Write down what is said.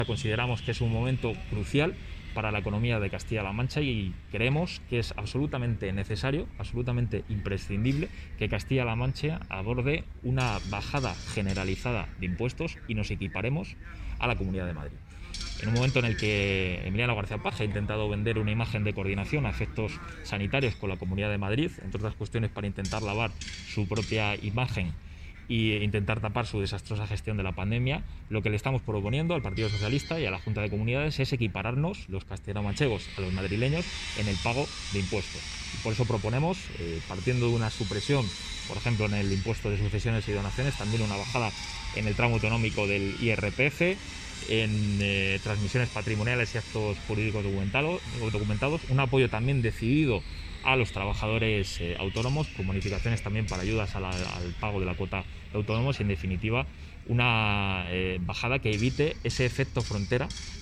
Consideramos que es un momento crucial para la economía de Castilla-La Mancha y creemos que es absolutamente necesario, absolutamente imprescindible que Castilla-La Mancha aborde una bajada generalizada de impuestos y nos equiparemos a la Comunidad de Madrid. En un momento en el que Emiliano García Paje ha intentado vender una imagen de coordinación a efectos sanitarios con la Comunidad de Madrid, entre otras cuestiones para intentar lavar su propia imagen e intentar tapar su desastrosa gestión de la pandemia, lo que le estamos proponiendo al Partido Socialista y a la Junta de Comunidades es equipararnos, los castellano-manchegos, a los madrileños en el pago de impuestos. Y por eso proponemos, partiendo de una supresión, por ejemplo, en el impuesto de sucesiones y donaciones, también una bajada en el tramo autonómico del IRPF, en transmisiones patrimoniales y actos jurídicos documentados, un apoyo también decidido a los trabajadores autónomos, con bonificaciones también para ayudas al pago de la cuota de autónomos y, en definitiva, una bajada que evite ese efecto frontera